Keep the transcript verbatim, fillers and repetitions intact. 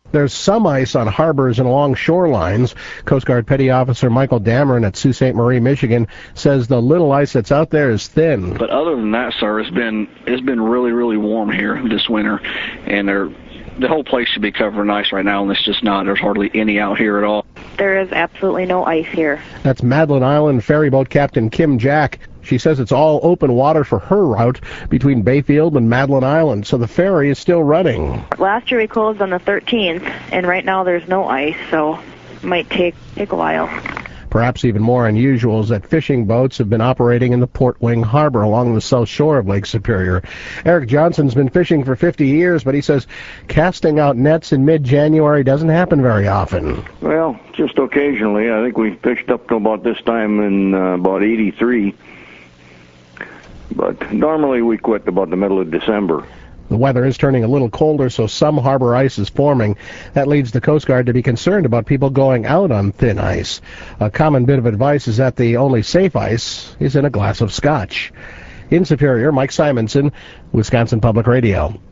There's some ice on harbors and along shorelines. Coast Guard Petty Officer Michael Dameron at Sault Ste. Marie, Michigan, says the little ice that's out there is thin. But other than that, sir, it's been it's been really, really warm here this winter, and there, the whole place should be covered in ice right now, and it's just not. There's hardly any out here at all. There is absolutely no ice here. That's Madeline Island ferryboat captain Kim Jack. She says it's all open water for her route between Bayfield and Madeline Island, so the ferry is still running. Last year we closed on the thirteenth, and right now there's no ice, so it might take, take a while. Perhaps even more unusual is that fishing boats have been operating in the Port Wing Harbor along the south shore of Lake Superior. Eric Johnson's been fishing for fifty years, but he says casting out nets in mid-January doesn't happen very often. Well, just occasionally. I think we fished up to about this time in uh, about eighty-three. But normally we quit about the middle of December. The weather is turning a little colder, so some harbor ice is forming. That leads the Coast Guard to be concerned about people going out on thin ice. A common bit of advice is that the only safe ice is in a glass of scotch. In Superior, Mike Simonson, Wisconsin Public Radio.